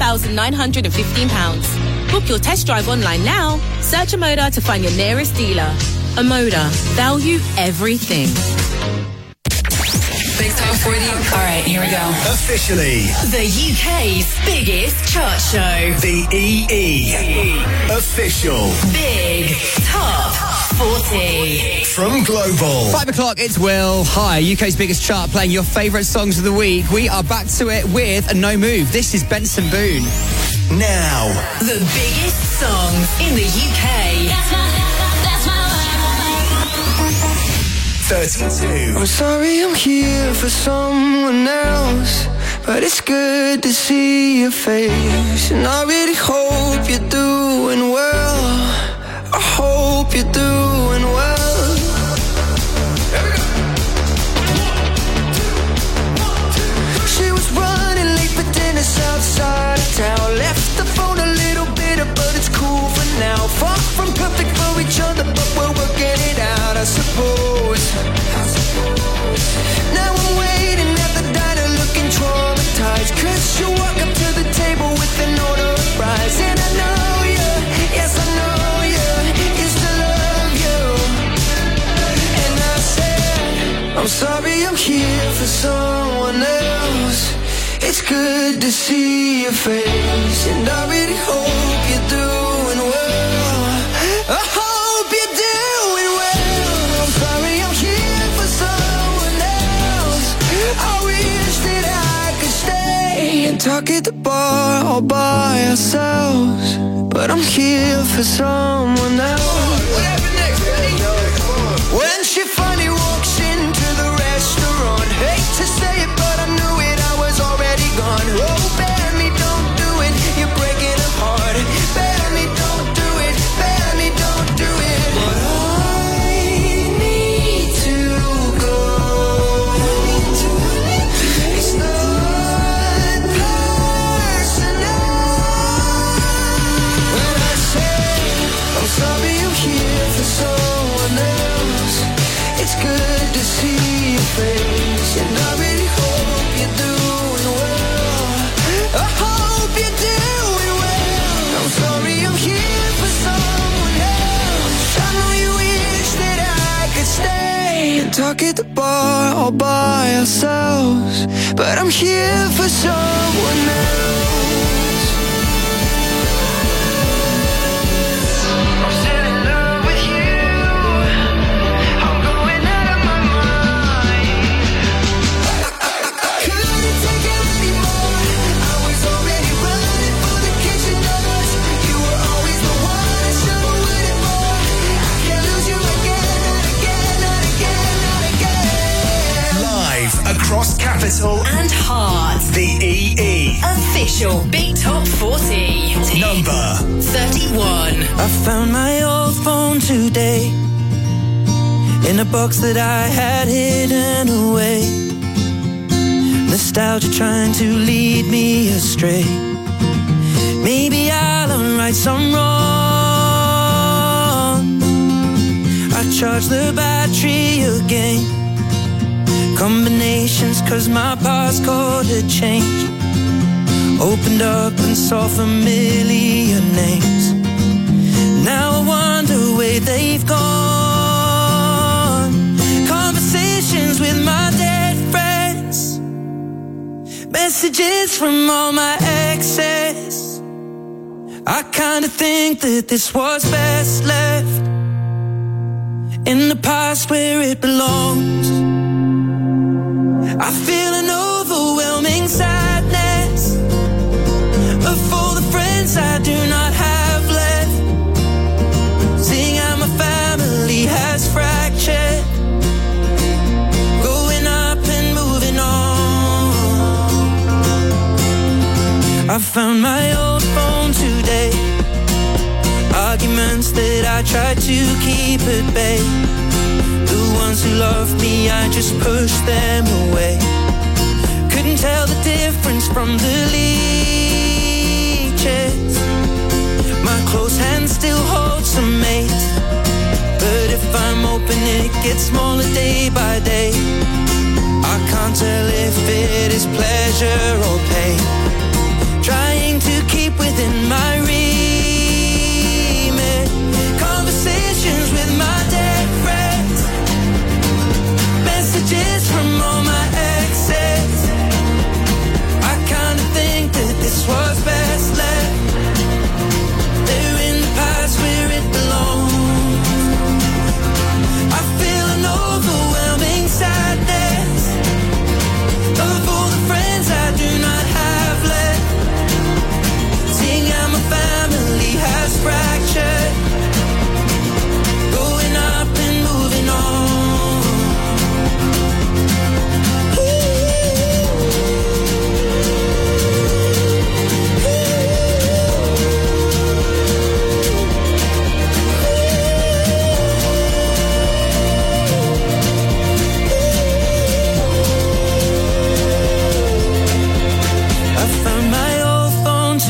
£4,915. Book your test drive online now. Search Omoda to find your nearest dealer. Omoda. Value everything. Big Top 40. All right, here we go. Officially. The UK's biggest chart show. The EE. Official. Big Top 40. From Global. 5 o'clock, it's Will. Hi, UK's biggest chart, playing your favourite songs of the week. We are back to it with a no move. This is Benson Boone. Now. The biggest songs in the UK. That's my 32. I'm sorry I'm here for someone else, but it's good to see your face. And I really hope you're doing well. I hope you're doing well. She was running late for dinner outside of town. Left the phone a little bitter, but it's cool for now. Far from perfect for each other, but we're working it out, I suppose. Now I'm waiting at the diner looking traumatized, 'cause you walk up to the table with an order of fries. And I know you, yes I know you, used to love you. And I said, I'm sorry I'm here for someone else. It's good to see your face, and I really hope you're doing well. I hope you're doing well. I'm sorry I'm here for someone else. I wish that I could stay and talk at the bar all by ourselves, but I'm here for someone else. When she finally walks into the restaurant, hate to say it, but I knew it, I was already gone. Oh, bear me, don't do it, you're breaking her heart. Bear me, don't do it, bear me, don't do it. But I need to go. It's not personal. When I say I'm sorry I'm here for someone else, it's good to see your face, and I really hope you're doing well. I hope you're doing well. I'm sorry I'm here for someone else. I know you wish that I could stay and talk at the bar all by ourselves, but I'm here for someone else. I'm still in love with you. I'm going out of my mind. Couldn't take it anymore. I was already running for the kitchen doors. You were always the one I should have waited for. I can't lose you again, not again, not again, not again. Live across Capital and Hearts. The EE. Official Big Top 40. Number 31. I found my old phone today in a box that I had hidden away. Nostalgia trying to lead me astray. Maybe I'll unright some wrong. I charge the battery again. Combinations 'cause my passcode had changed. Opened up and saw familiar names. Now I wonder where they've gone. Conversations with my dead friends. Messages from all my exes. I kinda think that this was best left in the past where it belongs. I feel an overwhelming sadness of all the friends I do not have left. Seeing how my family has fractured, growing up and moving on. I found my old phone today. Arguments that I tried to keep at bay. The ones who loved me, I just pushed them away. Couldn't tell the difference from the leeches. My close hand still holds some mate, but if I'm open it gets smaller day by day. I can't tell if it is pleasure or pain. Trying to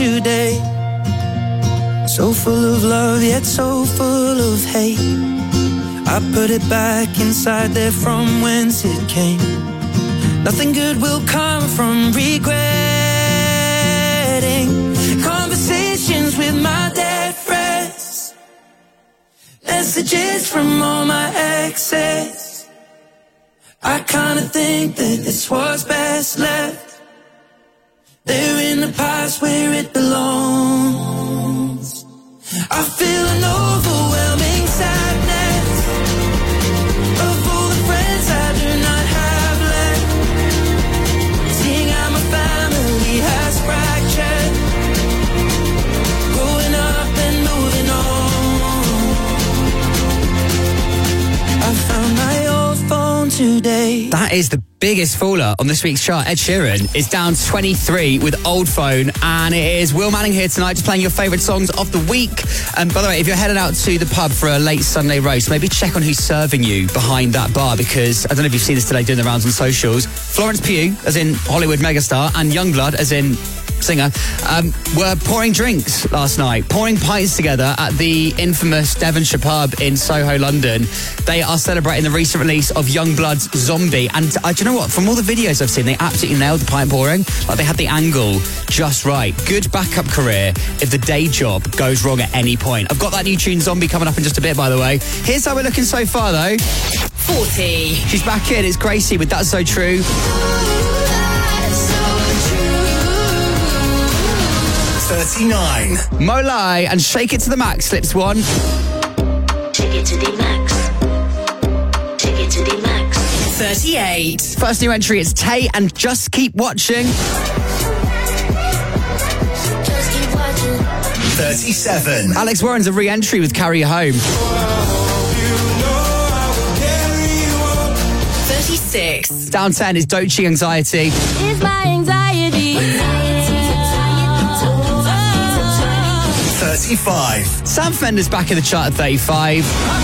today. So full of love, yet so full of hate. I put it back inside there from whence it came. Nothing good will come from regretting conversations with my dead friends, messages from all my exes. I kinda think that this was best left there in the past where it belongs. I feel an overwhelming sadness of all the friends I do not have left, seeing how my family has fractured, growing up and moving on. I found my old phone today. That is the biggest faller on this week's chart. Ed Sheeran is down 23 with Old Phone, and it is Will Manning here tonight just playing your favourite songs of the week. And by the way, if you're heading out to the pub for a late Sunday roast, maybe check on who's serving you behind that bar, because I don't know if you've seen this today doing the rounds on socials. Florence Pugh, as in Hollywood megastar, and Youngblood, as in singer, were pouring drinks last night, pouring pints together at the infamous Devonshire pub in Soho, London. They are celebrating the recent release of Youngblood's Zombie, and do you know what? From all the videos I've seen, they absolutely nailed the pint pouring. Like, they had the angle just right. Good backup career if the day job goes wrong at any point. I've got that new tune Zombie coming up in just a bit, by the way. Here's how we're looking so far, though. 40. She's back in. It's Gracie with That's So True. 39. Molai and Shake It to the Max slips one. Take it to the max. Take it to the max. 38. First new entry, it's Tay and Just Keep Watching. 37. Alex Warren's a re-entry with Carry You Home. 36. Down 10 is Doechii Anxiety. It's my anxiety. 35. Sam Fender's back in the chart at 35.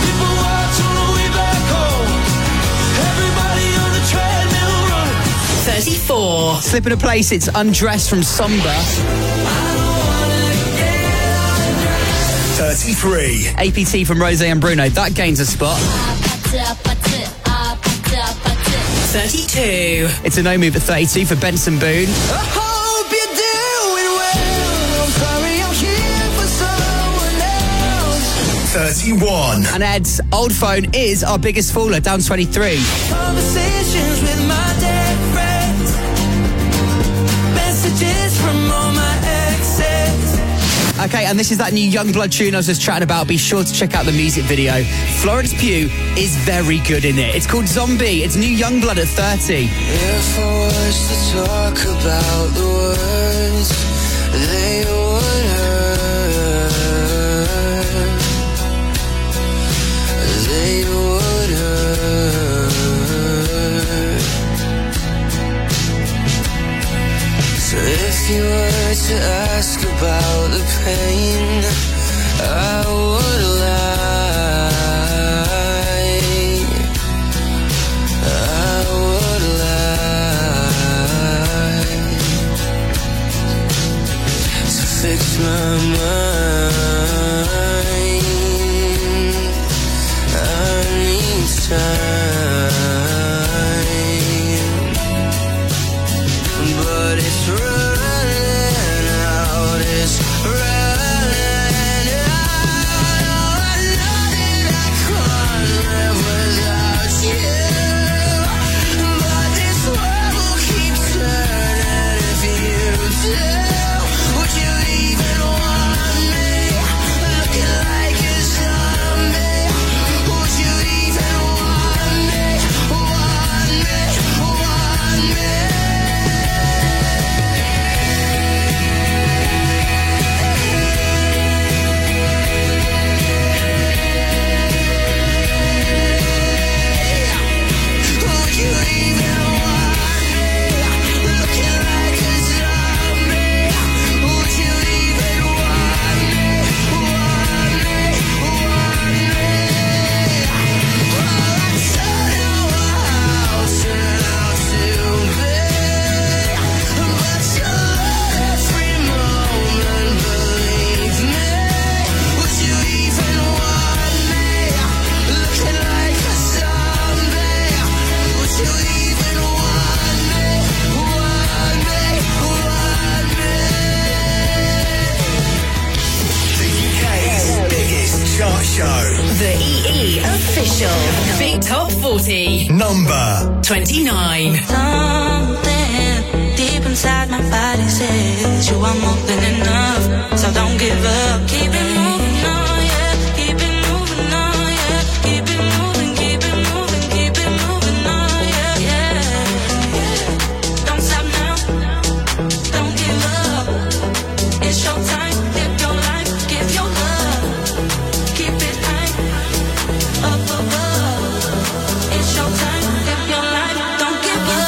34. Slipping a place, it's Undressed from Somber. 33. APT from Rosé and Bruno, that gains a spot. 32. It's a no move at 32 for Benson Boone. I hope you're doing well. I'm sorry I'm here for someone else. 31. And Ed's Old Phone is our biggest faller, down 23. Conversations with my dead friends, messages from all my exes. Okay, and this is that new Youngblood tune I was just chatting about. Be sure to check out the music video. Florence Pugh is very good in it. It's called Zombie. It's new Youngblood at 30. If I was to talk about the words, they would hurt. They would hurt. So if you were to ask about the pain, I would lie. I would lie. To fix my mind, I need time, but it's running out. It's running out. I know that I can't live without you, but this world will keep turning if you do. Would you even want me looking like a zombie? Would you even want official Big Top 40. Number 29. Something deep inside my body says you are more than enough, so don't give up. Keep it moving on, yeah. Keep it moving on, yeah. Keep it moving, keep it moving, keep it moving on, yeah, yeah. Don't stop now, don't give up. It's your time, live your life, give your love. Keep it high, up above. It's your time, live your life, don't give up.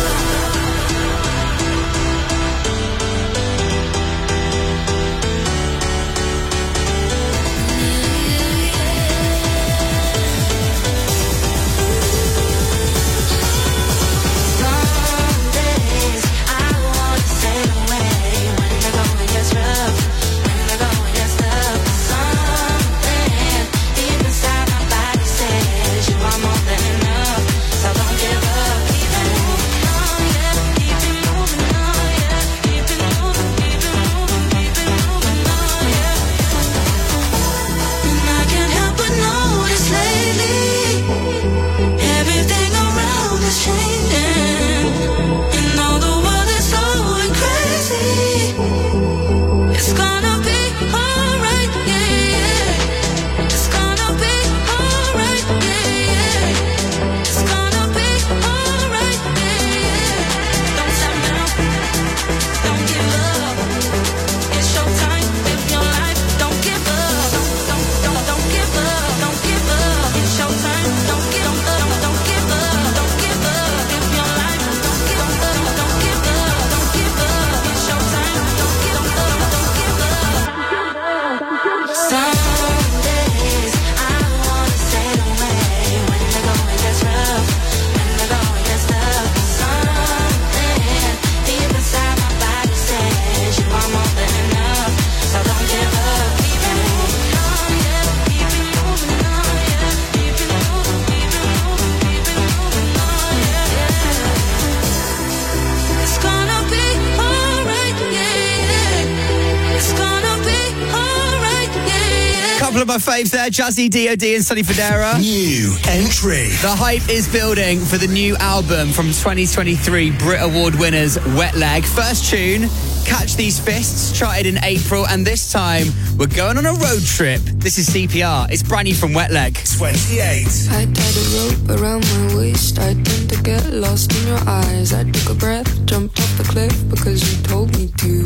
Couple of my faves there, Jazzy, D.O.D. and Sonny Fodera. New entry. The hype is building for the new album from 2023 Brit Award winners Wet Leg. First tune, Catch These Fists, charted in April, and this time we're going on a road trip. This is CPR. It's brand new from Wet Leg. 28. I tied a rope around my waist. I tend to get lost in your eyes. I took a breath, jumped off the cliff because you told me to.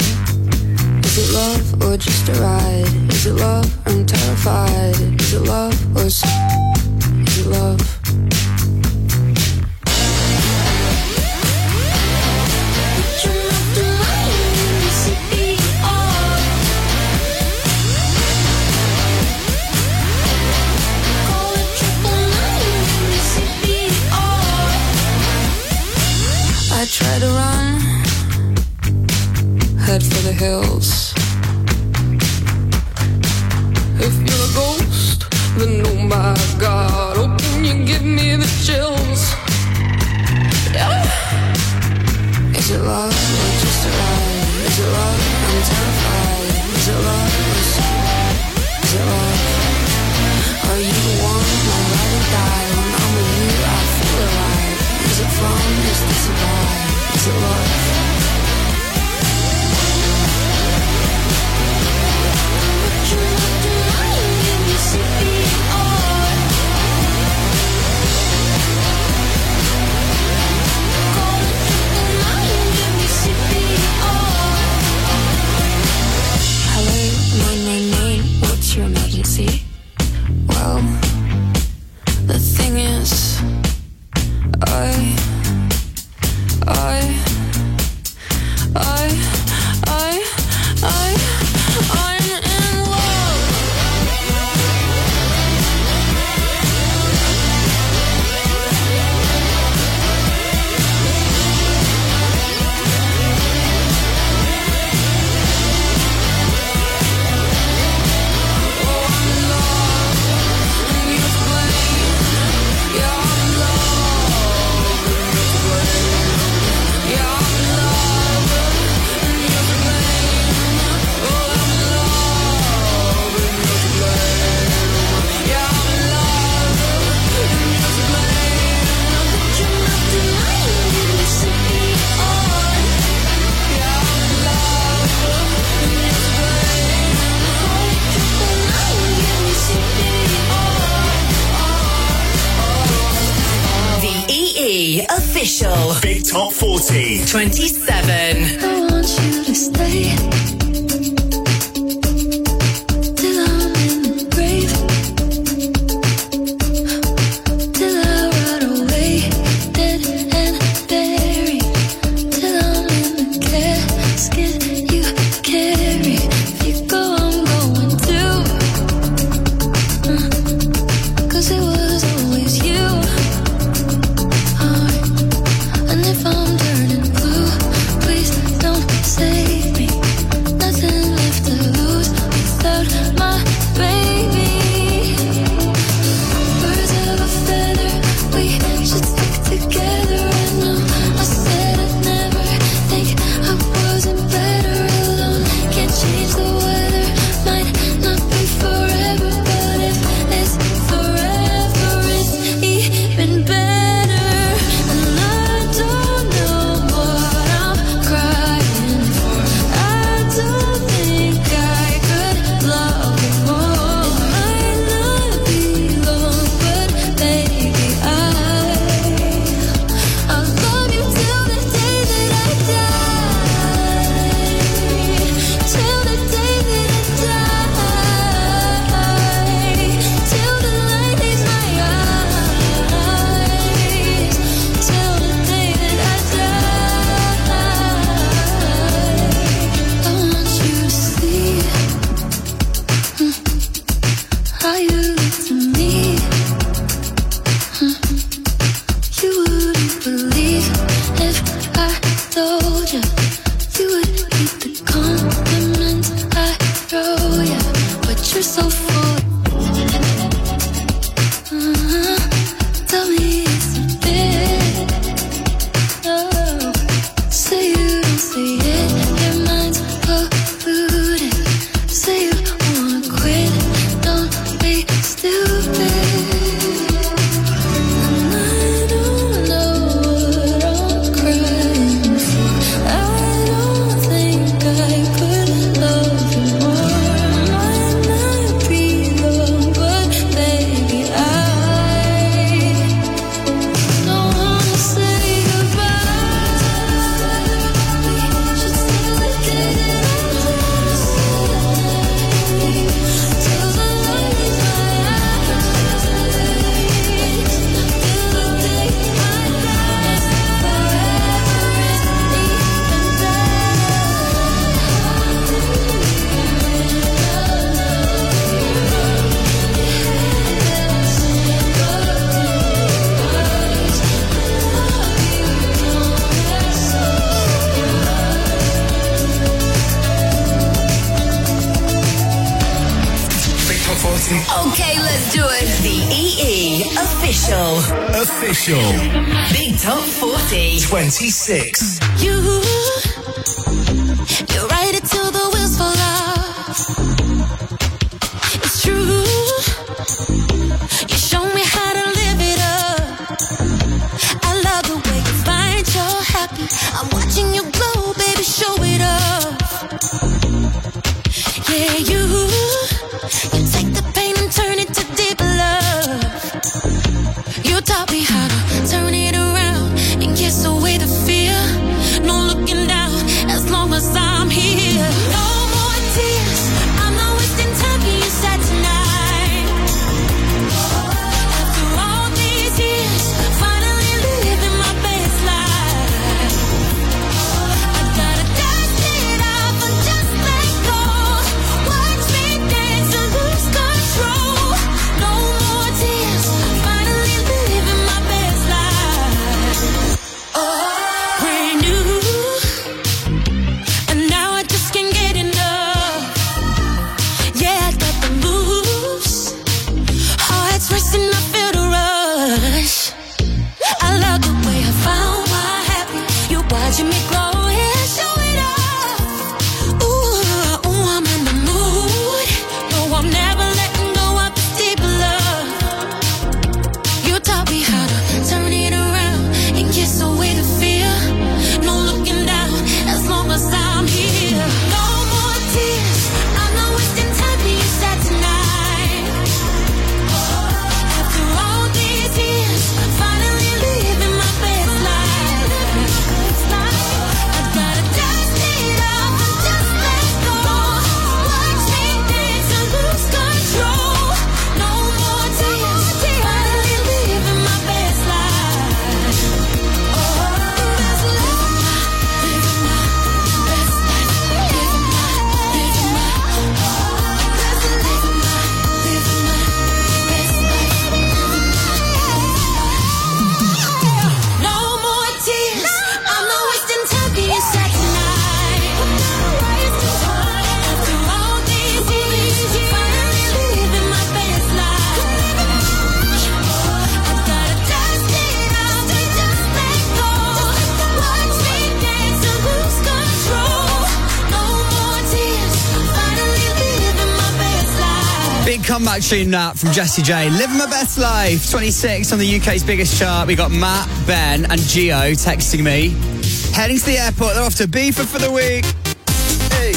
Is it love or just a ride? Is it love? I'm terrified. Is it love or is it love? I try to run, head for the hills. If you're a ghost, then oh my God, oh can you give Official. Big Top 40. 27. I want you to stay till I'm in the grave, till I rot away, dead and buried, till I'm in the casket you carry. If you go, I'm going too, 'cause it was always you. And if I'm turning blue, please don't save me. Nothing left to lose without my baby. Birds of a feather, we should stick together. I know I said I'd never think I wasn't better alone. Can't change the weather, might not be forever, but if it's forever, it's even better. And I don't know what I'm crying for. I don't think I could love you more. Might not be long, but baby, I'll love you till the day that I die. Till the day that I die. Till the light leaves my eyes. Till the day that I die. I want you to see how you look to me. You wouldn't believe if I told you. You would hate the compliments I throw you, but you're so full. Tell me it's a bit. Oh, say you don't see it. Your mind's polluted. Say you wanna quit. Don't be stupid. And I don't know what I'm crying for. I don't think I could love you more. Might not be long, but baby, I don't wanna say goodbye. We should still look at it till the light is my eyes. Till the day I die. Forever is Big Top 40. Okay, let's do it. The EE Official. Official. Big Top 40. 26. You're right till the wheels fall off. It's true. You show me how to live it up. I love the way you find you're happy. I'm watching you glow, baby, show it off. Yeah, you take the pain and turn it to deep love. You taught me how to turn it around and kiss away the fear. No looking down as long as I'm here. No more tears. I'm not wasting time. Can you sad tonight? After all these years, finally living my best life. I gotta dust it off and just let go. What Big comeback tune that from Jessie J. Living My Best Life. 26 on the UK's biggest chart. We got Matt, Ben and Gio texting me. Heading to the airport. They're off to Beaver for the week. Hey.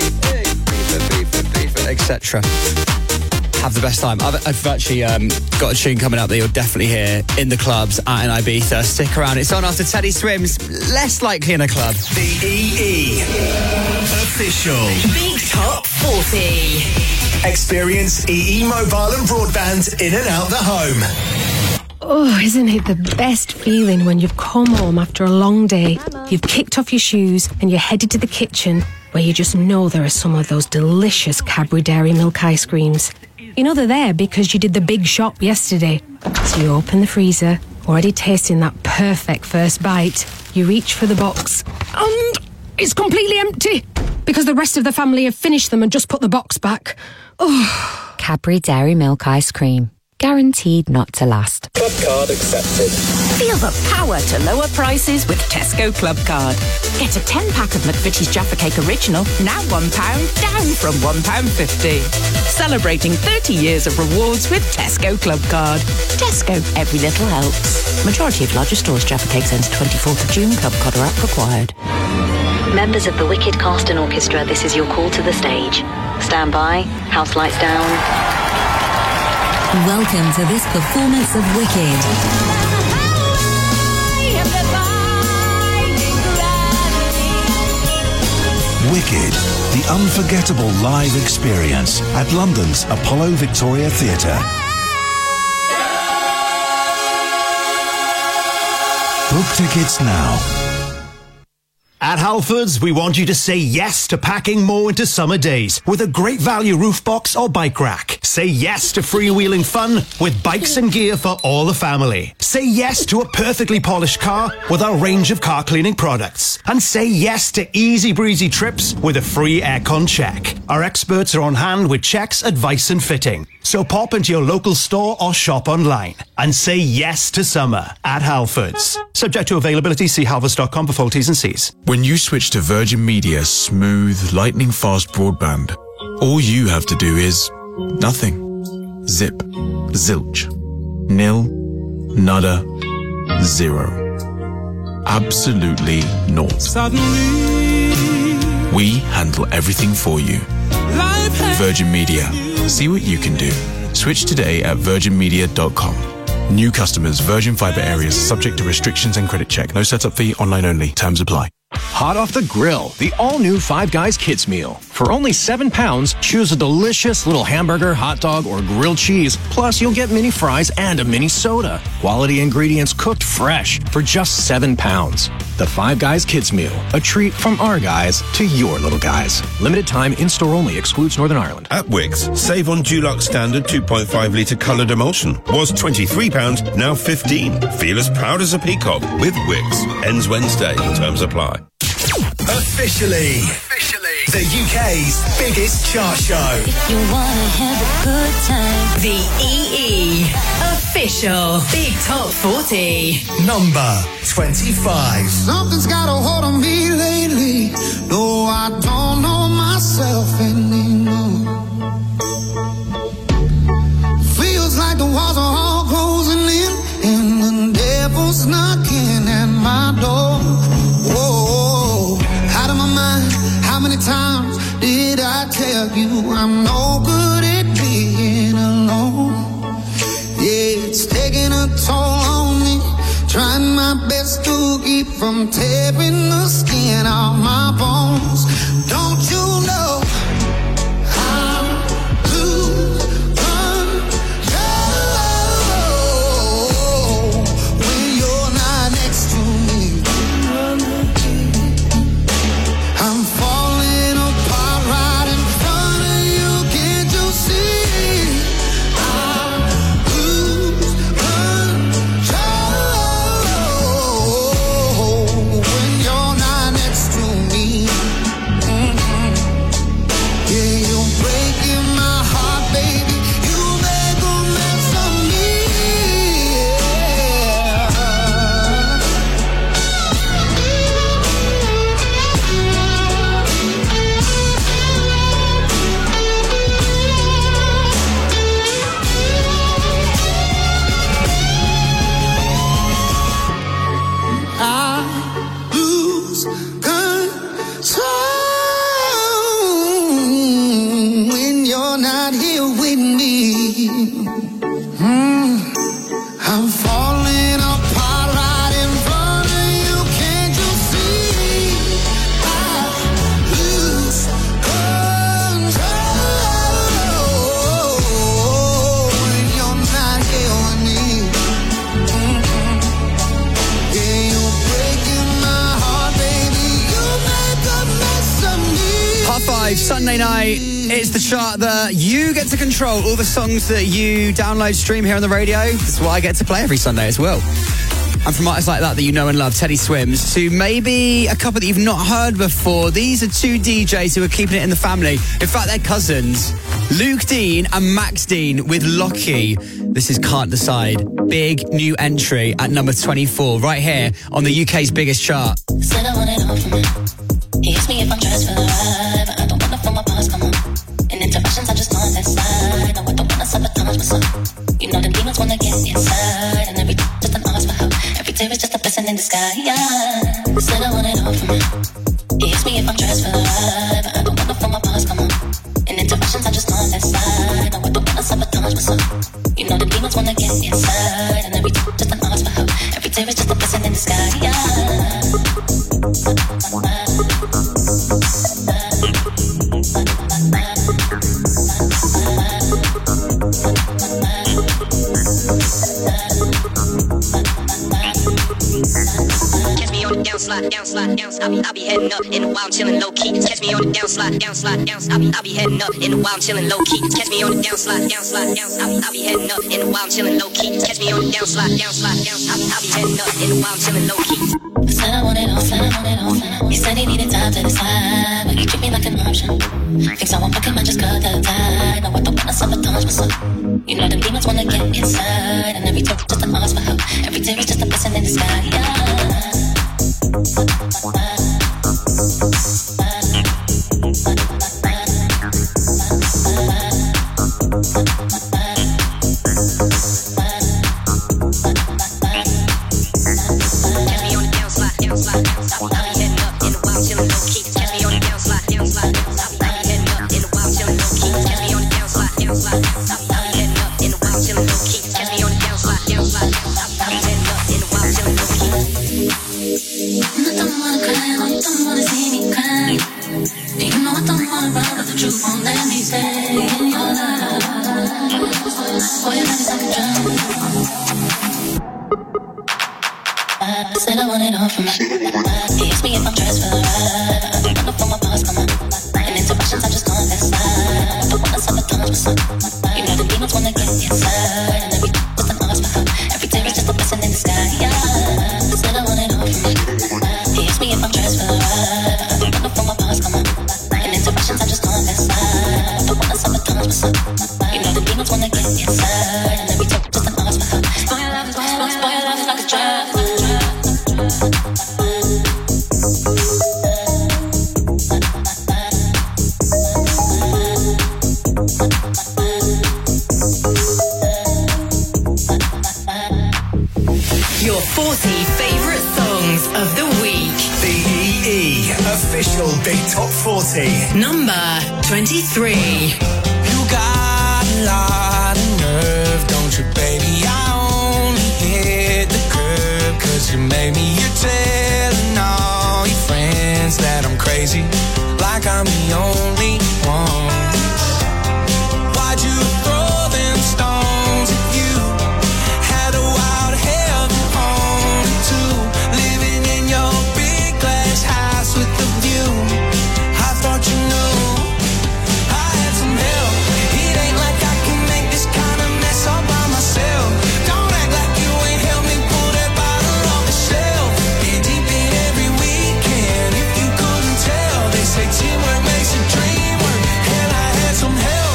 Beaver, etc. Have the best time. I've actually got a tune coming up that you'll definitely hear in the clubs out in Ibiza. Stick around. It's on after Teddy Swims. Less likely in a club. The EE Official Big Top 40. Experience EE mobile and broadband in and out the home. Oh, isn't it the best feeling when you've come home after a long day, you've kicked off your shoes and you're headed to the kitchen where you just know there are some of those delicious Cadbury Dairy Milk ice creams. You know they're there because you did the big shop yesterday. So you open the freezer, already tasting that perfect first bite. You reach for the box and it's completely empty because the rest of the family have finished them and just put the box back. Oh. Cadbury Dairy Milk ice cream. Guaranteed not to last. Club card accepted. Feel the power to lower prices with Tesco Club Card. Get a 10-pack of McVitie's Jaffa Cake Original, now £1, down from £1.50. Celebrating 30 years of rewards with Tesco Club Card. Tesco, every little helps. Majority of larger stores, Jaffa Cakes ends 24th of June. Club Card app required. Members of the Wicked cast and orchestra, this is your call to the stage. Stand by, house lights down. Welcome to this performance of Wicked. Wicked, the unforgettable live experience at London's Apollo Victoria Theatre. Book tickets now. At Halfords, we want you to say yes to packing more into summer days with a great value roof box or bike rack. Say yes to freewheeling fun with bikes and gear for all the family. Say yes to a perfectly polished car with our range of car cleaning products. And say yes to easy breezy trips with a free aircon check. Our experts are on hand with checks, advice and fitting. So pop into your local store or shop online and say yes to summer at Halfords. Subject to availability, see halfords.com for full T's and C's. When you switch to Virgin Media's smooth, lightning-fast broadband, all you have to do is nothing. Zip. Zilch. Nil. Nada. Zero. Absolutely naught. Suddenly, we handle everything for you. Virgin Media. See what you can do. Switch today at virginmedia.com. New customers, Virgin Fibre areas, subject to restrictions and credit check. No setup fee, online only. Terms apply. Hot off the grill, the all-new Five Guys Kids Meal. For only £7, choose a delicious little hamburger, hot dog, or grilled cheese. Plus, you'll get mini fries and a mini soda. Quality ingredients cooked fresh for just £7. The Five Guys Kids Meal, a treat from our guys to your little guys. Limited time, in-store only, excludes Northern Ireland. At Wix, save on Dulux Standard 2.5 litre coloured emulsion. Was £23, now £15. Feel as proud as a peacock with Wix. Ends Wednesday. Terms apply. Officially, the UK's biggest chart show. If you wanna have a good time, The EE Official Big Top 40. Number 25. Something's got a hold on me lately. No, I don't know myself anymore. Feels like the walls are all closing in, and the devil's knocking at my door. Whoa, out of my mind. How many times did I tell you I'm no good at being alone? Yeah, it's taking a toll on me. Trying my best to keep from tearing the skin off my bones. Don't you know I'm losing control when you're not next to me? I'm falling apart right in front of you. Can't you see? I'm losing control when you're not next to me. Sunday night, it's the chart that you get to control. All the songs that you download, stream here on the radio. That's what I get to play every Sunday as well. And from artists like that you know and love, Teddy Swims, to maybe a couple that you've not heard before. These are two DJs who are keeping it in the family. In fact, they're cousins. Luke Dean and Max Dean with Lockie. This is Can't Decide. Big new entry at number 24, right here on the UK's biggest chart. Said I want it all from me. He hits me if I'm dressed for the ride, but I don't wanna feel my past come on. In interactions, I just on that side. No, I don't wanna sabotage myself. You know the demons wanna get inside, and every just an ask for help. Every tear is just a blessing in the sky. Yeah, said I want it all from me. He hits me if I'm dressed for the ride, but I don't wanna feel my past come on. In interactions, I just on that side. No, I don't wanna sabotage myself. You know the demons wanna get inside, and every just an ask for help. Every tear is just a blessing in the sky. Yeah. Catch me on the downslide, downslide, down. I be heading up in the wild, chilling low key. Catch me on the downslide, downslide, down. I be heading up in the wild, chilling low key. Catch me on the downslide, downslide, down. I be heading up in the wild, chilling low key. Catch me on the downslide, downslide, down. I be heading up in the wild, chilling low key. Said I want it all, said I want it all. He said he needed time to decide, but he treat me like an option. Thinks I won't fuck him, I just cut the tie. No, I don't wanna sabotage myself. You know the demons wanna get inside, and every talk just an ask for help. Every tear is just a blessing in the sky. Yeah. Said I want it all from me. He hits me if I'm dressed for the ride. I don't wanna feel my past come on. In interactions, I just on that side. I don't wanna sabotage myself. You know the demons wanna get inside, and every just an ask for help. Every tear is just a blessing in the sky. Yeah, said I want it all from me. He hits me if I'm dressed for the ride. I don't wanna feel my past come on. In interactions, I just on that side. I don't wanna sabotage myself. You know the demons wanna get inside, and every talk just an ask for help. Spoil your love is like a drug. Your 40 favourite songs of the week. The EE official Big Top 40. Number 23. You got a lot of nerve, don't you, baby? I only hit the curb 'cause you made me. You're telling all your friends that I'm crazy, like I'm the only one. Why'd you throw them stones at you? Had a wild heaven on too, living in your big glass house with the view. I thought you knew I had some help. It ain't like I can make this kind of mess all by myself. Don't act like you ain't helped me pull that bottle off the shelf. Been deep in every weekend, if you couldn't tell. They say teamwork makes the dream work, and I had some help.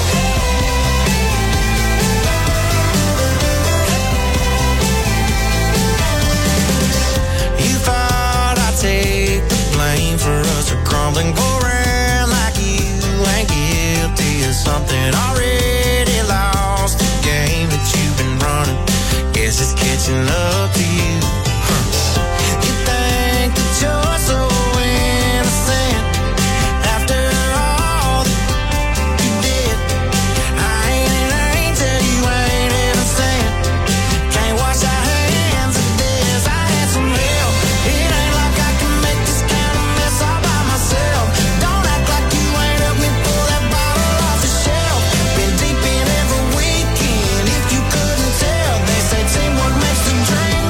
You thought I'd take the blame for us to crumbling, go around like you ain't guilty of something. Already lost the game that you've been running. Guess it's catching up to you. You think that you're so innocent after all that you did. I ain't an angel, you ain't innocent. Can't wash our hands of this. I had some help. It ain't like I can make this kind of mess all by myself. Don't act like you ain't helped me pull that bottle off the shelf. Been deep in every weekend, if you couldn't tell. They say teamwork makes the dream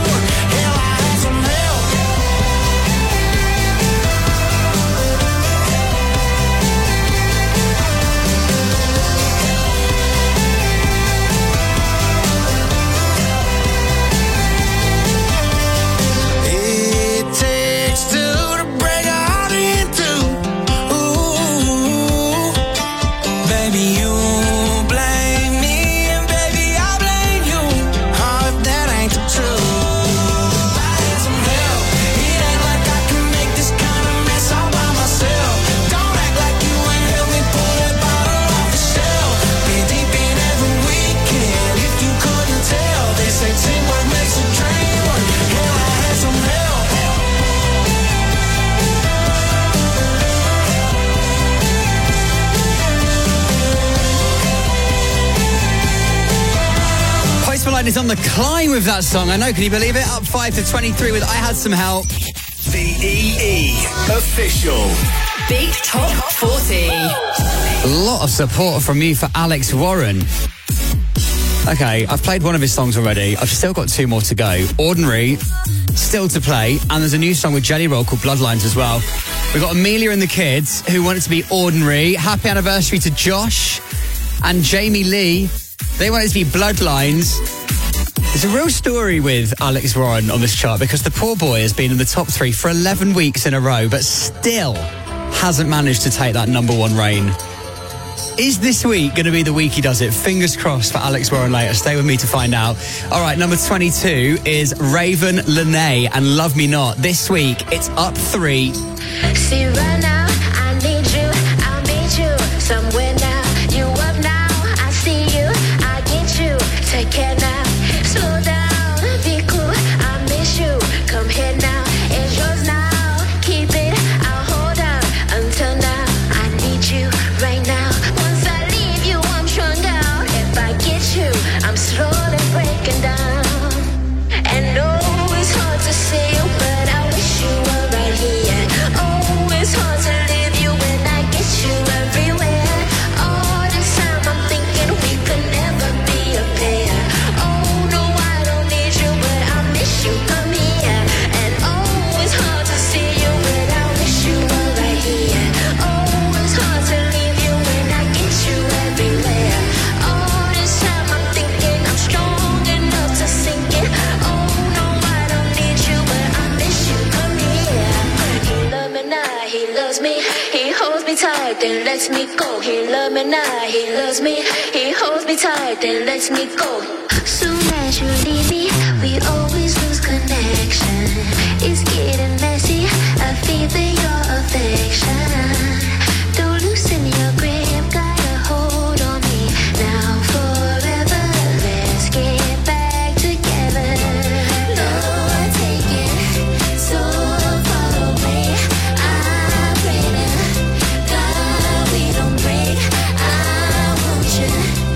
Sheeran is on the climb with that song. I know, can you believe it? Up 5 to 23 with I Had Some Help. The EE Official Big Top 40. A lot of support from you for Alex Warren. Okay, I've played one of his songs already. I've still got 2 more to go. Ordinary, still to play. And there's a new song with Jelly Roll called Bloodlines as well. We've got Amelia and the kids who want it to be Ordinary. Happy anniversary to Josh and Jamie Lee. They want it to be Bloodlines. There's a real story with Alex Warren on this chart because the poor boy has been in the top 3 for 11 weeks in a row, but still hasn't managed to take that number 1 reign. Is this week going to be the week he does it? Fingers crossed for Alex Warren later. Stay with me to find out. All right, number 22 is Raven Lene and Love Me Not. This week, it's up 3. See right now, I need you, I'll meet you somewhere now. You up now, I see you, I get you. Take care now, slow down, be cool, I miss you. Come here now, it's yours now. Keep it, I'll hold on until now. I need you right now. Once I leave you, I'm strung out. If I get you, I'm slowly breaking down. And oh, it's hard to see you, but I wish you were right here. Oh, it's hard to leave you when I get you everywhere. All this time I'm thinking we could never be a pair. Oh, no, I don't need you, but I miss you. Come here. And oh, it's hard to see you, but I wish you were right here. Oh, it's hard to leave you when I get you everywhere. All this time I'm thinking I'm strong enough to sink it. Oh, no, I don't need you, but I miss you. Come here. He love me now, he loves me. He holds me tight, then lets me go. He love me now, he loves me. He holds me tight, then lets me go. Soon as you leave me, we always lose connection. It's getting messy, I feel your affection. Don't loosen your grip, got a hold on me. Now forever, let's get back together. No, I take it, so far away. I pray to God we don't break. I want you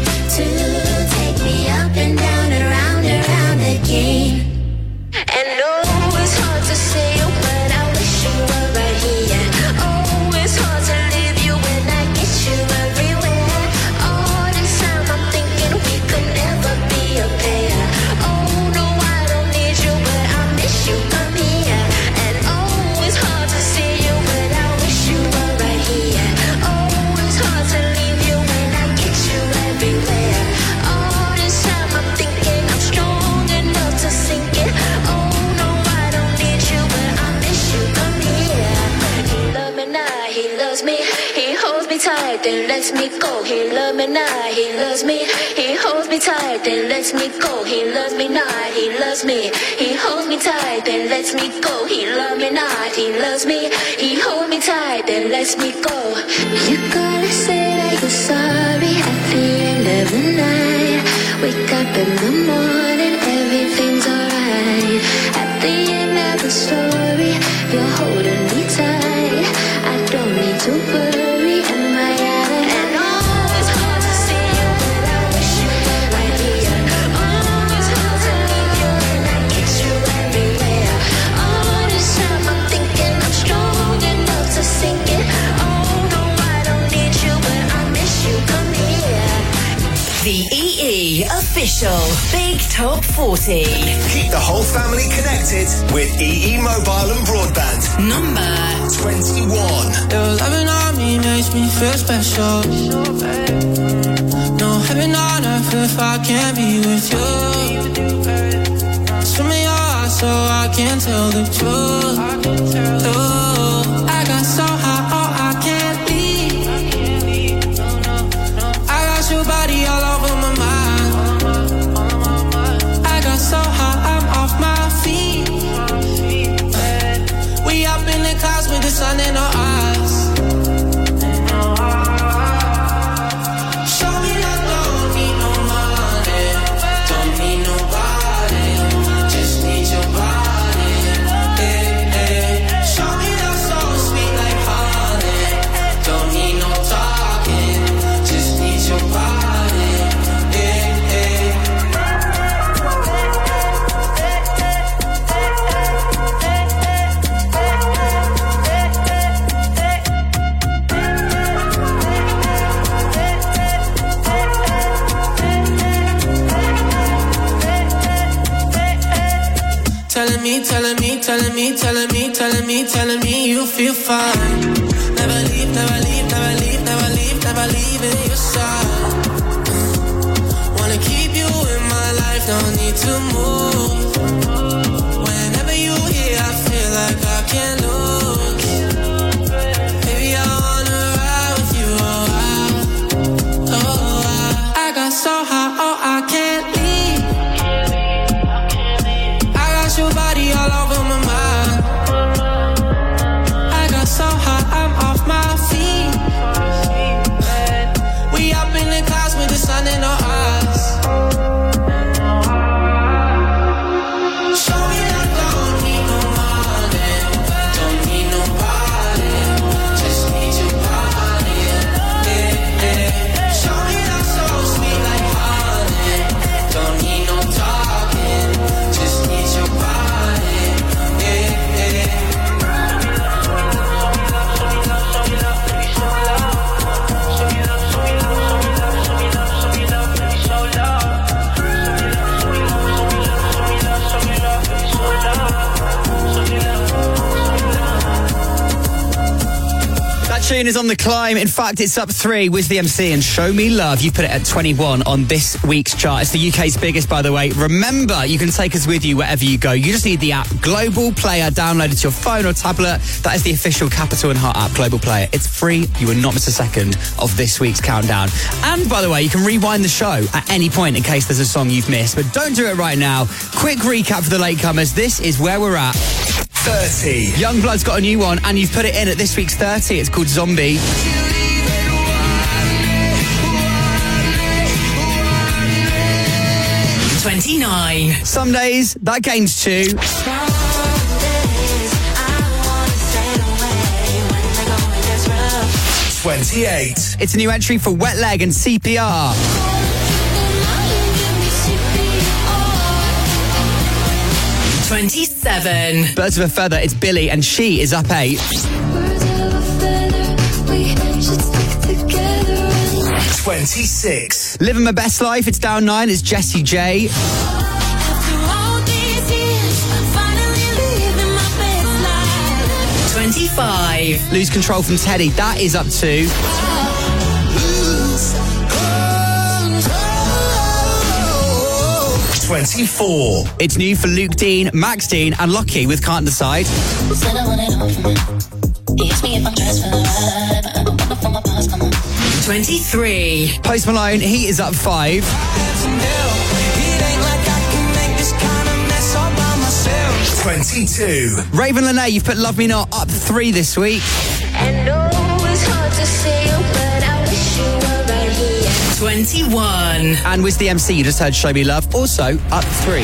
to take me up and down, around again. And oh, it's hard to say you, but I wish you were right here. Oh, it's hard to leave you when I get you everywhere. All this time I'm thinking we could never be a pair. Oh, no, I don't need you, but I miss you. Come here. And oh, it's hard to see you, but I wish you were right here. Oh, it's hard to leave you when I get you everywhere. All this time I'm thinking I'm strong enough to sink it. Oh, no, I don't need you, but I miss you. Come here. He love me now, he loves me. He holds me tight, then lets me go. He love me now, he loves me. He holds me tight, then lets me go. He loves me not, he loves me. He holds me tight, then lets me go. He love me not, he loves me. He holds me tight, then lets me go. You gotta say that you're sorry at the end of the night. Wake up in the morning, everything's alright. At the end of the story, you're holding me tight. I don't need to worry, am I out of and oh, it's hard to see you, but I wish you were right here. Oh, it's hard to leave you when I get you everywhere. All this time I'm thinking I'm strong enough to sink it. Oh, no, I don't need you, but I miss you. Come here. The EE Official Big Top 40. Keep the whole family connected with EE Mobile and Broadband. Number 21. Your loving on me makes me feel special. No heaven on earth if I can't be with you. Swim in your eyes so I can tell the truth. Oh, I got so high, oh, I can't leave. I got your body all over my mind. I got so high, I'm off my feet. We up in the clouds with the sun in our eyes. Show me that don't need no money, don't need nobody, just need your body. Show me that telling me you feel fine. Never leave, never leave, never leave, never leave, never leaving your side. Wanna keep you in my life, don't need to move. Whenever you here, I feel like I can't lose. Baby, I wanna ride with you, I got so high, oh, I can't leave. I got your body all over my mind. I got so high, I'm off my feet. We up in the clouds with the sun in our eyes. Show me that don't need no money, don't need nobody, just need your body. Yeah, yeah. Show me that so sweet like honey, don't need no talking, just need your body. Yeah, yeah. That tune is on the climb. In fact, it's up 3 with the MC and Show Me Love. You put it at 21 on this week's chart. It's the UK's biggest, by the way. Remember, you can take us with you wherever you go. You just need the app Global Player downloaded to your phone or tablet. That is the official Capital and Heart app, Global Player. It's free. You will not miss a second of this week's countdown. And by the way, you can rewind the show at any point in case there's a song you've missed. But don't do it right now. Quick recap for the latecomers. This is where we're at. 30. Youngblood's got a new one, and you've put it in at this week's 30. It's called Zombie. 29. Some days, that gains 2. 28. It's a new entry for Wet Leg and CPR. 27. Birds of a Feather, it's Billy, and she is up 8. 26. Living My Best Life, it's down 9, it's Jessie J. 25. Lose Control from Teddy, that is up 2. 24. It's new for Luke Dean, Max Dean, and Lockie with Can't Decide. 23. Post Malone, he is up 5. 22. Raven Lene, you've put Love Me Not up 3 this week. I know it's hard to say, but I wish you were right here. 21. And with the MC, you just heard Show Me Love, also up 3.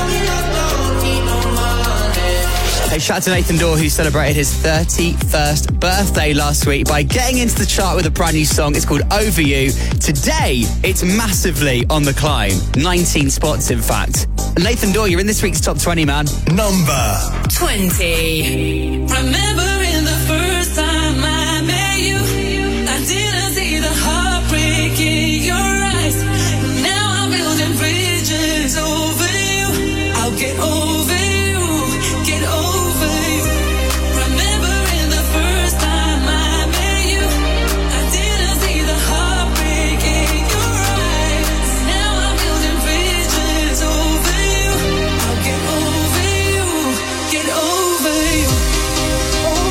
Hey, shout out to Nathan Dorr, who celebrated his 31st birthday last week by getting into the chart with a brand new song. It's called Over You. Today, it's massively on the climb. 19 spots, in fact. Nathan Dorr, you're in this week's top 20, man. Number 20. Remembering the first time I met you, I didn't see the heartbreak in your eyes. Now I'm building bridges over you. I'll get over you. Get over you. Remembering the first time I met you, I didn't see the heartbreak in your eyes. Now I'm building bridges over you. I'll get over you. Get over you.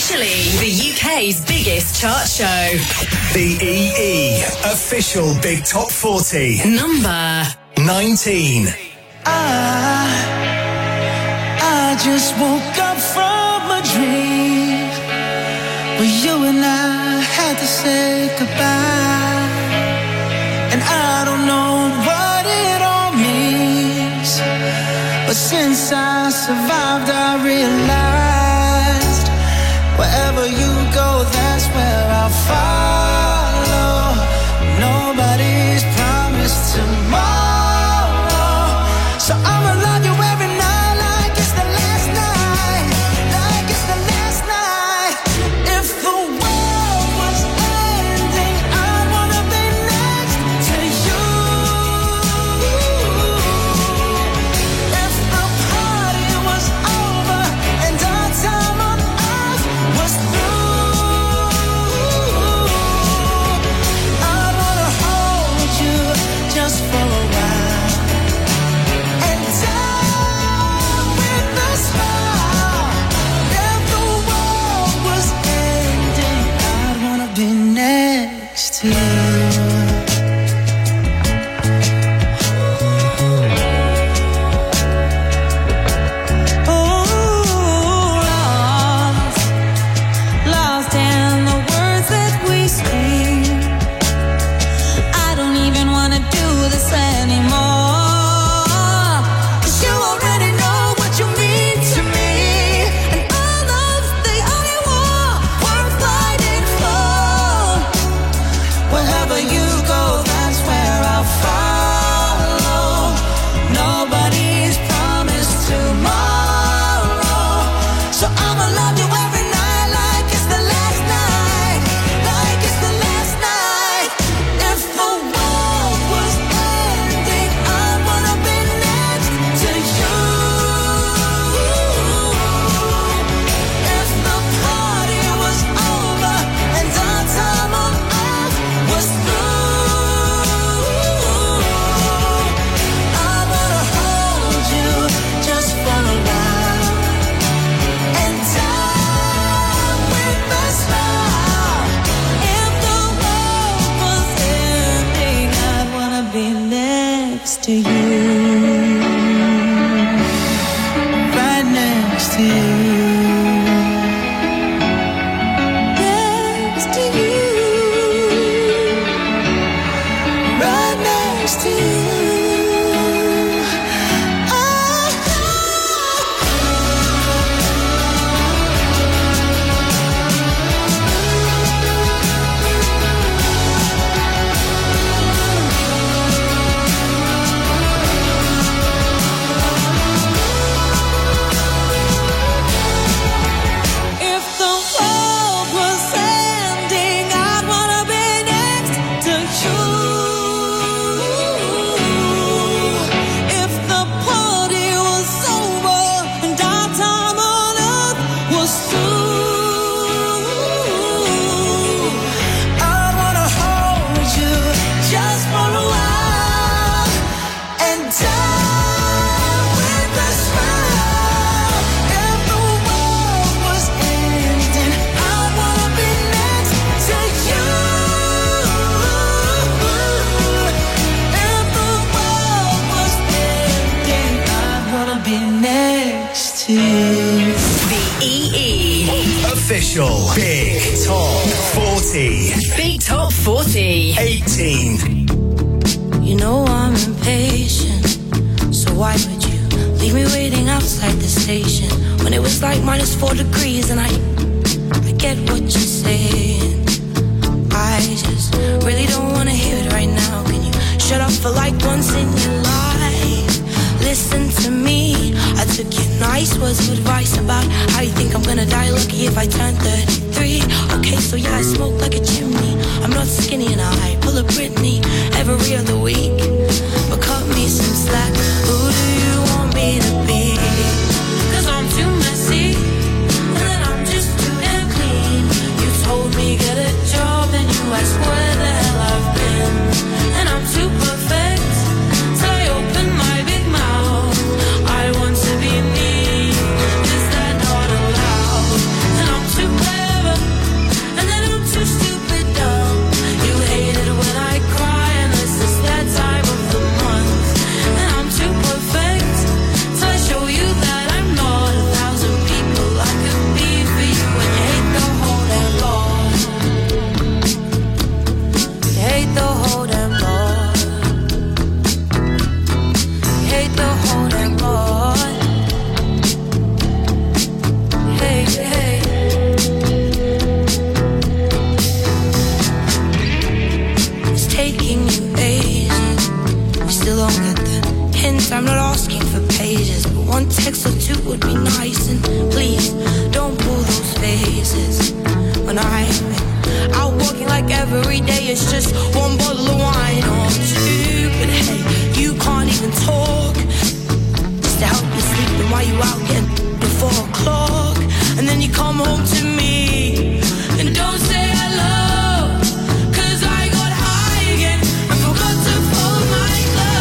Officially the UK's biggest chart show. The EE official Big Top 40. Number 19. I just woke up from a dream where you and I had to say goodbye. And I don't know what it all means, but since I survived I realized wherever you go, that's where I'll follow. Nobody's promised tomorrow, so I'ma love you every night like it's the last night, like it's the last night. If the world was ending, I wanna be next to you. If the party was over and our time on earth was through, I wanna hold you just for a while and die with a smile. If the world was ending, I'd wanna be next to you. Lost in the words that we speak. I don't even wanna do this anymore, 'cause you already know what you mean to me, and all love's the only war worth fighting for. Wherever you go, that's where I'll follow. Nobody's promised tomorrow, so I'ma love you every night like it's the last night, like it's the last night. If the world was ending, I wanna be next to you. If the party was over and our time on earth was through, I wanna hold you just for a while and die with a smile. If the world was ending, I'd wanna be next to you. Right next to you. Next to you. Right next to you. If the world was ending, I'd wanna be next to you. If the party was over and our time on earth was through, I wanna hold you just for a while and die with a smile. If the world was ending, I wanna be next to you. If the world was ending, I wanna be next to you. the EE Official Big Top 40. Big Top 40. 18. you know I'm impatient, so why would you leave me waiting outside the station when it was like -4 degrees? And I get what you're saying. I just really don't wanna hear it right now. Can you shut up for like once in your life? Listen to me, I took your nice words of advice about how you think I'm gonna die lucky if I turn 33. Okay, so yeah, I smoke like a chimney, I'm not skinny and I pull a Britney every other week. But cut me some slack, who do you want me to be? 'Cause I'm too messy, and then I'm just too damn clean. You told me get a job, then you asked where the hell I've been. And I'm too perfect, so I open my big mouth. I want to be me, is that not allowed? And I'm too bad. it's just one bottle of wine or two. But hey, you can't even talk. Just to help you sleeping while you out getting before 4 o'clock. And then you come home to me and don't say hello, 'cause I got high again and forgot to fold my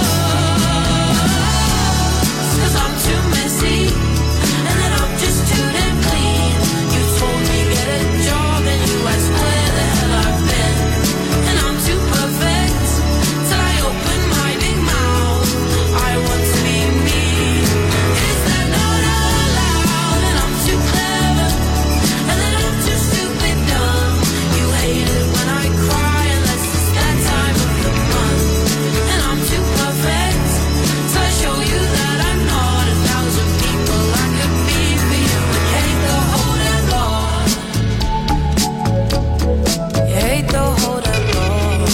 clothes. 'Cause I'm too messy and then I'm just too damn clean. You told me get a job and you asked where the hell I've been. And I'm too perfect till I open my big mouth. I want to be me. Is that not allowed? And I'm too clever and then I'm too stupid dumb. You hate it when I cry unless it's that time of the month. And I'm too perfect till I show you that I'm not 1,000 people I could be for you. And you hate the whole damn lot. You hate the whole damn lot.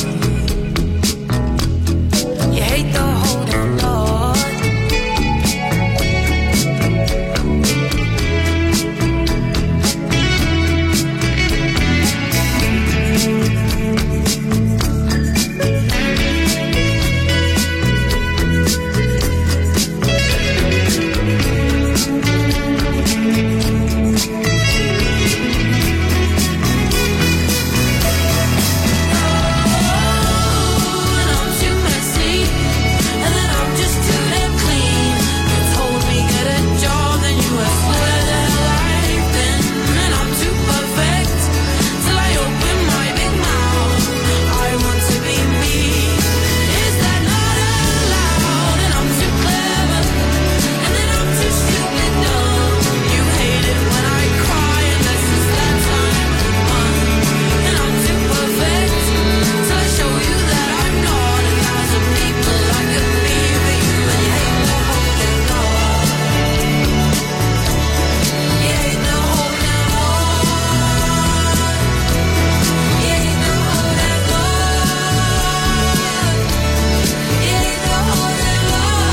You hate the whole damn lot. And I'm too messy and then I'm just too damn clean. You told me get a job and you asked where the hell I've been. And I'm too perfect till I open my big mouth. I want to be me. Is that not allowed? And I'm too clever and then I'm too stupid dumb. You hate it when I cry unless it's that time of the month. And I'm too perfect till I show you that I'm not 1,000 people I could be for you. And you hate the whole damn lot. You hate the whole damn lot. You hate the whole damn lot. You hate the whole damn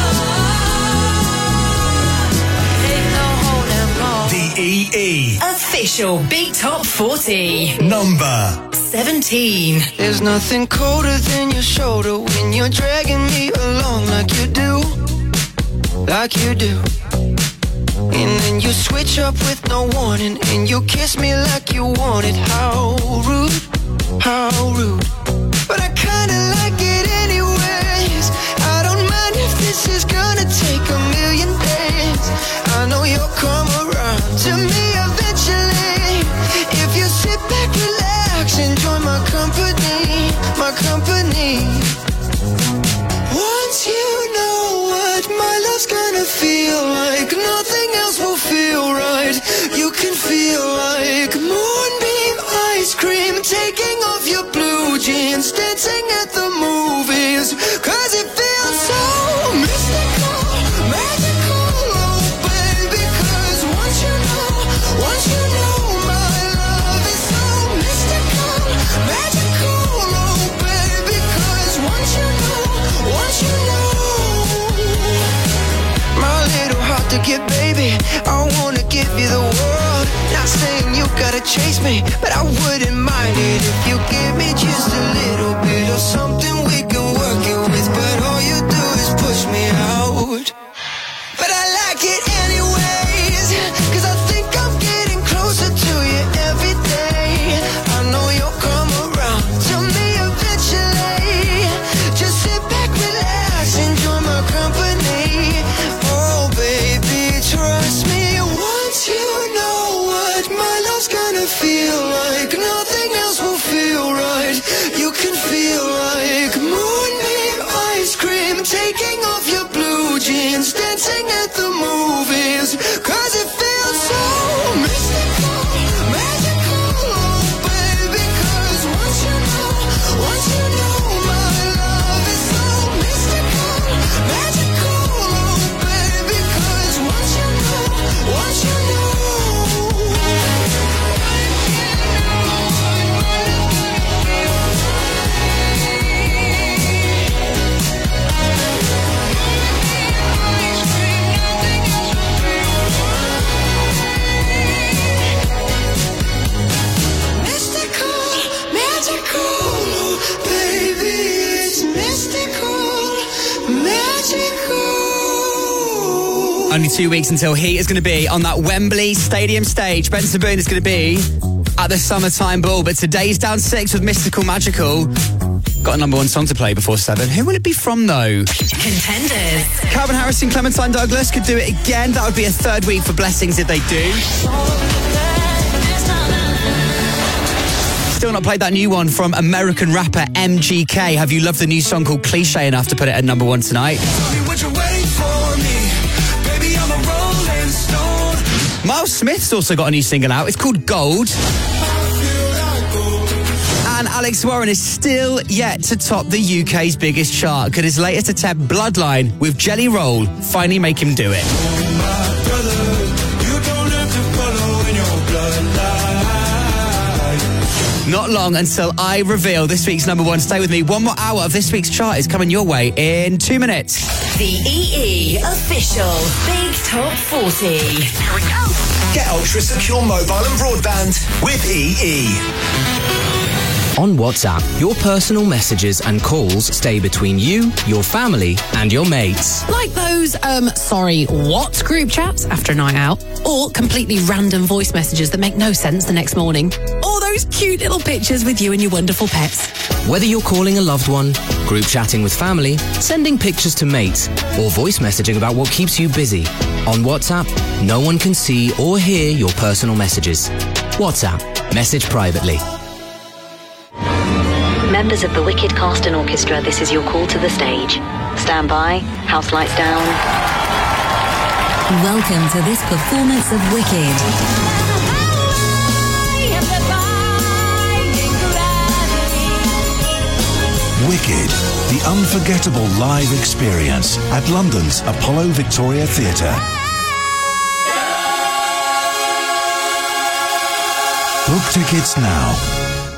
lot. You hate the whole damn lot. The EE. Official Big Top 40. Number 17. There's nothing colder than your shoulder when you're dragging me along like you do. Like you do. And then you switch up with no warning and you kiss me like you want it. How rude, how rude. But I kinda like it anyways. I don't mind if this is gonna take a million days. I know you'll come around to me eventually. If you sit back, relax, enjoy my company, my company. Once you know what my love's gonna feel like, nothing else will feel right. You can feel like moonbeam ice cream, taking off your blue jeans, dancing at the movies. 'Cause it feels so mystical, magical, oh baby. 'Cause once you know my love is so mystical, magical, oh baby. 'Cause once you know my little heart to get, baby, I wanna give you the world. Not saying you gotta chase me, but I wouldn't mind it if you give me just a little bit of something we can work it with. But all you do is push me out. But I like it anyways, 'cause I think I'm getting closer to you every day. I know you'll come around to me eventually. Just sit back, relax, enjoy my company. Oh baby, trust me. Once you know what my love's gonna feel like, nothing else will feel right. You can feel like moonbeam ice cream, taking off your blue jeans, dancing at the movies. 'Cause it feels so mystical, magical, oh baby. 'Cause once you know my love is so mystical, magical, oh baby. 'Cause once you know Only 2 weeks until he is going to be on that Wembley Stadium stage. Benson Boone is going to be at the Summertime Ball. But today's down 6 with Mystical Magical. Got a number 1 song to play before 7. Who will it be from, though? Contenders. Calvin Harris and Clementine Douglas could do it again. That would be a 3rd week for Blessings if they do. Still not played that new one from American rapper MGK. Have you loved the new song called Cliche enough to put it at number 1 tonight? Miles Smith's also got a new single out. It's called Gold. And Alex Warren is still yet to top the UK's biggest chart. Could his latest attempt, Bloodline, with Jelly Roll, finally make him do it? Not long until I reveal this week's number 1. Stay with me. 1 more hour of this week's chart is coming your way in 2 minutes. The EE official Big Top 40. Here we go. Get ultra secure mobile and broadband with EE. On WhatsApp, your personal messages and calls stay between you, your family, and your mates. Like those, sorry, what group chats after a night out? Or completely random voice messages that make no sense the next morning. Or those cute little pictures with you and your wonderful pets. Whether you're calling a loved one, group chatting with family, sending pictures to mates, or voice messaging about what keeps you busy, on WhatsApp, no one can see or hear your personal messages. WhatsApp. Message privately. Members of the Wicked Cast and Orchestra, this is your call to the stage. Stand by, house lights down. Welcome to this performance of Wicked. Wicked, the unforgettable live experience at London's Apollo Victoria Theatre. Book tickets now.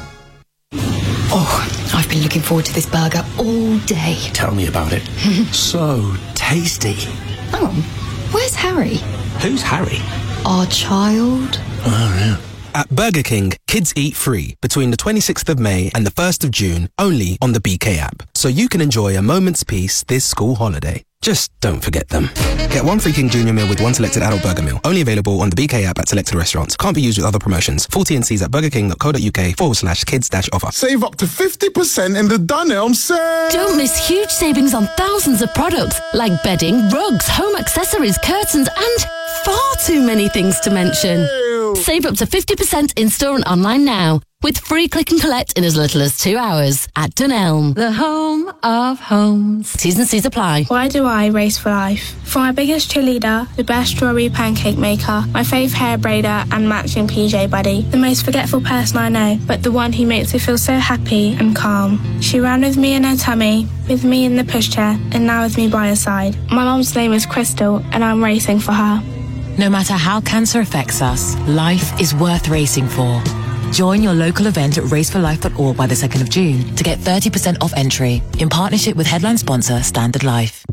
Oh, I've been looking forward to this burger all day. Tell me about it. So tasty. Hang on, where's Harry? Who's Harry? Our child. Oh, yeah. At Burger King, kids eat free between the 26th of May and the 1st of June, only on the BK app. So you can enjoy a moment's peace this school holiday. Just don't forget them. Get 1 free King Junior meal with 1 selected adult burger meal. Only available on the BK app at selected restaurants. Can't be used with other promotions. Full T&Cs at burgerking.co.uk/kids-offer. Save up to 50% in the Dunelm sale. Don't miss huge savings on thousands of products like bedding, rugs, home accessories, curtains, and far too many things to mention. Save up to 50% in store and online now with free click and collect in as little as 2 hours at Dunelm, the home of homes. T's and C's apply. Why do I race for life? For my biggest cheerleader, the best strawberry pancake maker, my fave hair braider and matching PJ buddy, the most forgetful person I know, but the one who makes me feel so happy and calm. She ran with me in her tummy, with me in the pushchair, and now with me by her side. My mum's name is Crystal, and I'm racing for her. No matter how cancer affects us, life is worth racing for. Join your local event at raceforlife.org by the 2nd of June to get 30% off entry in partnership with headline sponsor Standard Life.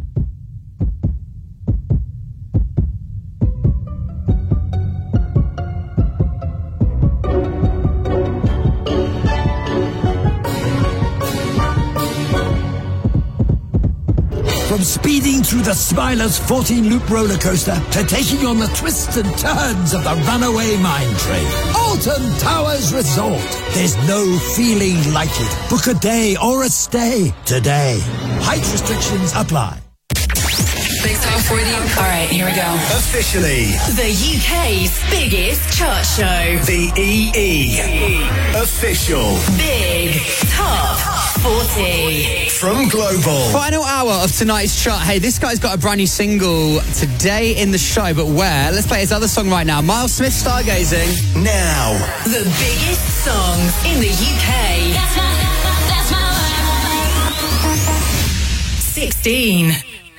From speeding through the Smiler's 14-loop roller coaster to taking on the twists and turns of the runaway mine train. Alton Towers Resort. There's no feeling like it. Book a day or a stay today. Height restrictions apply. Big Top 40. All right, here we go. Officially, The UK's biggest chart show. the EE official Big Top 40. from Global. Final hour of tonight's chart. Hey, this guy's got a brand new single today in the show, but where? Let's play his other song right now. Miles Smith, Stargazing. Now. The biggest songs in the UK. That's my 16.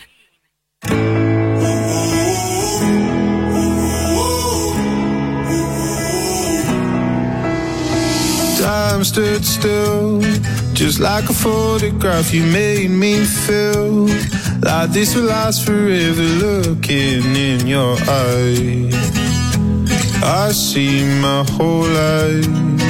Time stood still, just like a photograph. You made me feel like this will last forever. Looking in your eyes, I see my whole life.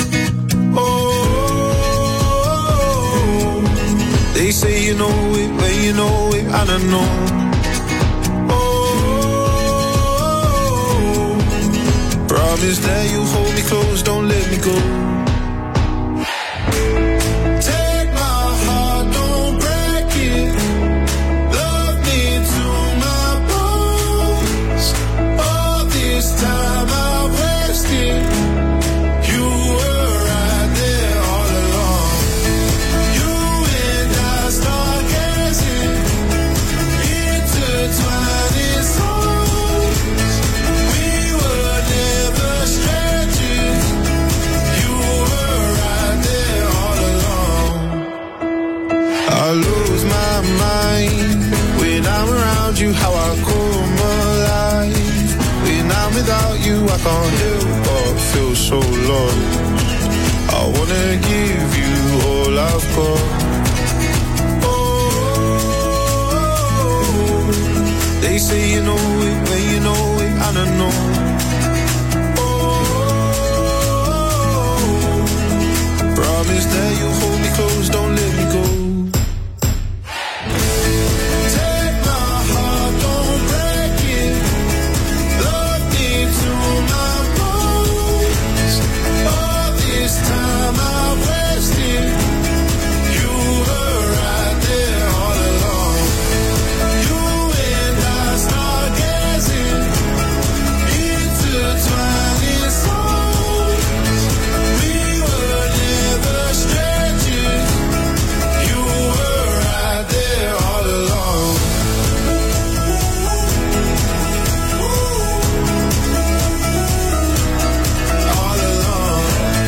Oh, they say you know it when you know it, and I know. Oh, Promise that you'll hold me close, don't let me go. Take my heart, don't break it. Love me to my bones. All this time I've wasted. You were right there all along. You and I stargazing, intertwining souls. We were never strangers. You were right there all along. I lose my mind when I'm around you. How I come alive when I'm without you. I can't help but feel so lost. I wanna give you all I've got. Oh, they say you know it when you know it, and I know. Promise that you'll hold me close, don't let me go. Take my heart, don't break it. Love me to my bones. All this time I've wasted. You were right there all along. You and I stargazing, intertwining souls. We were never strangers. You were right there all along. All along.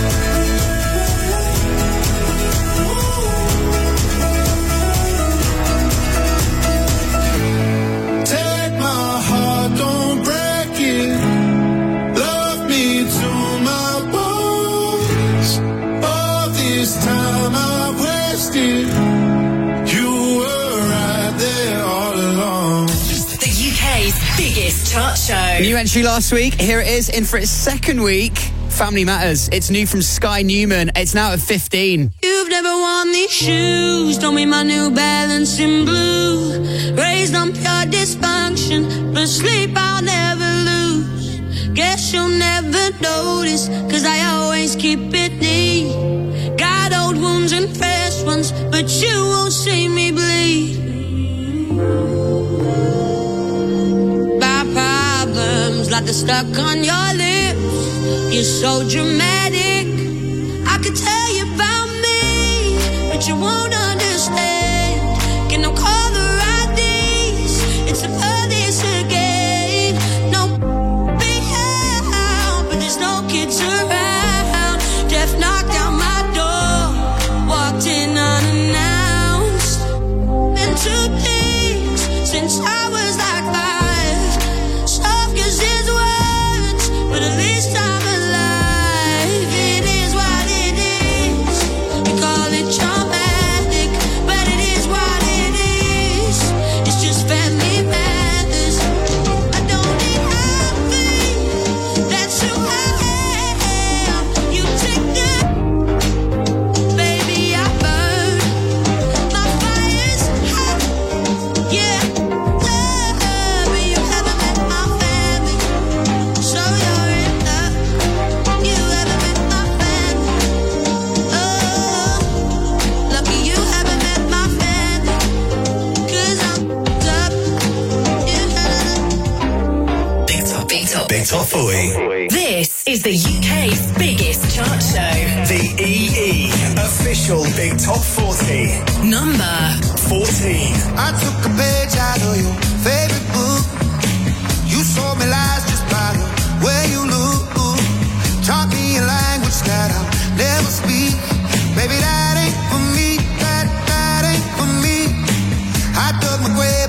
Take my heart, don't break it. Love me to my bones. All this time I've wasted. You were right there all along. The UK's biggest chart show. New entry last week. Here it is in for its second week. Family Matters. It's new from Sky Newman. It's now at 15. You've never worn these shoes. Told me my New Balance in blue. Raised on pure dysfunction, but sleep I'll never lose. Guess you'll never notice, 'cause I always keep it neat. Got old wounds and fresh ones, but you won't see me bleed. My problems like they're stuck on your lips. You're so dramatic. I could tell you about me, but you won't understand. Can no caller IDs? It's the police again. No big help, but there's no kids around. Jeff knocked on my door, walked in unannounced. Been 2 things since I was like 5. Soft 'cause his words, but at least I'm alive. It is what it is. You call it traumatic, but it is what it is. It's just family matters. I don't need happy. That's who I am. You take that, baby. I burn. My fire's hot. Yeah, love, but you haven't met my family. So you're in love. You haven't met my family. Oh, lucky you haven't met my family. 'Cause I'm up. Big Top 40. This is the UK's biggest chart show. The EE official Big Top 40. Number 14. I took a page out of your favorite book. You sold me lies just by the way you look. Taught me a language that I'll never speak. Baby, that ain't for me. That ain't for me. I dug my grave.